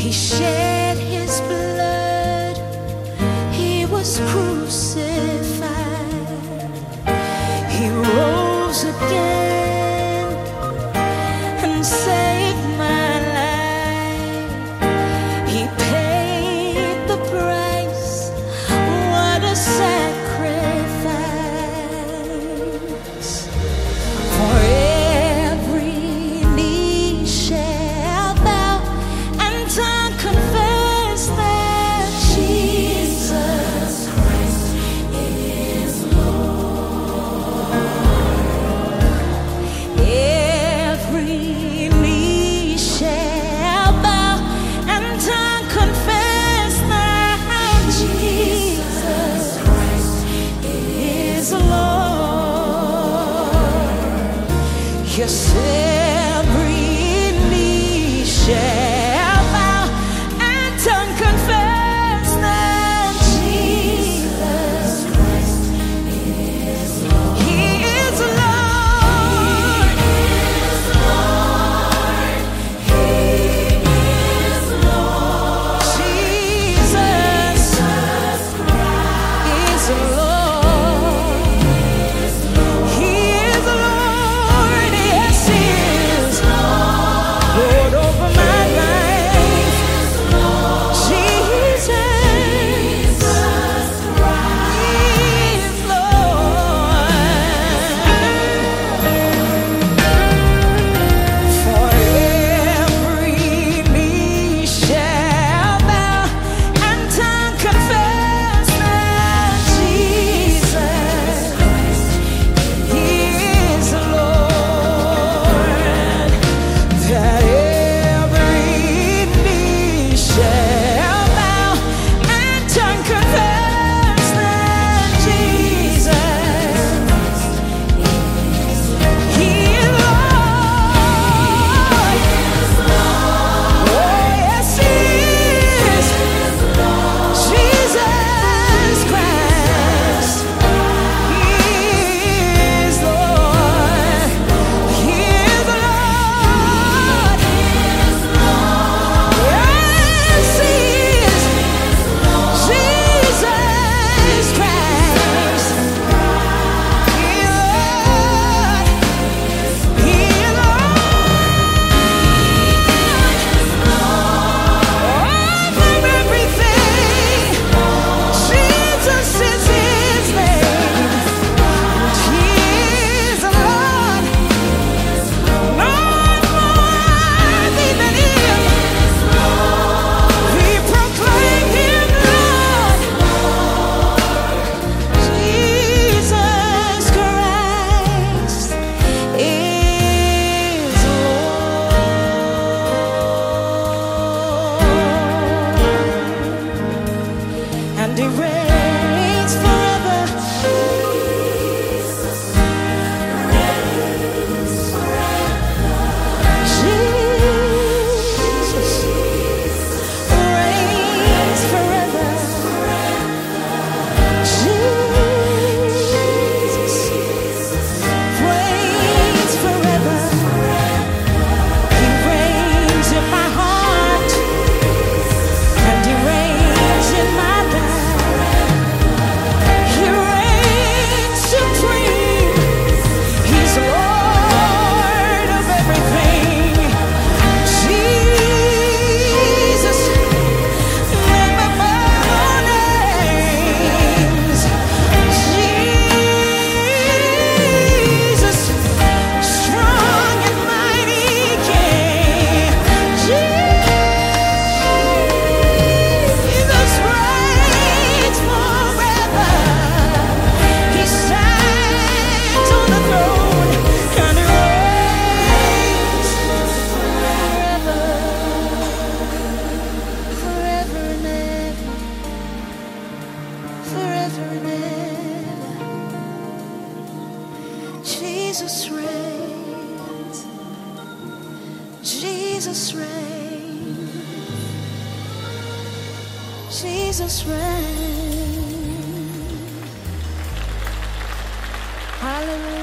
He shed his blood, he was crucified, he rose again and saved my life. He paid the price, what a sacrifice. For every knee shall bow and tongue confess that Jesus Christ is Lord. Every knee shall bow and tongue confess that Jesus Christ is Lord. Yes, every knee shall bow and tongue confess that Jesus Christ is Lord. He is Lord. He is Lord. Jesus is Lord. He is Lord. Yes, He is Lord over my life. Jesus is Lord. For every knee shall bow and tongue confess that Jesus is Lord. That every knee shall bow and tongue confess that Jesus He is Lord. Oh, yes, He is. Jesus Christ, He is Lord. He is Lord. Yes, He is. Jesus Christ, He is Lord. He is Lord over everything. Jesus is His name. He is Lord. None worthy than Him. We proclaim Him Lord. Jesus Christ is Lord. And He reigns forever. Jesus reigns forever. Jesus reigns forever. He reigns in my heart, and He reigns in my life. He reigns supreme. He's Lord of everything. Jesus, name above all names. Jesus, strong and mighty King. Jesus reigns forever. He stands on the throne and He reigns forever, forever and ever, forever and ever. Jesus reigns. Jesus reigns. Jesus reigns. Hallelujah.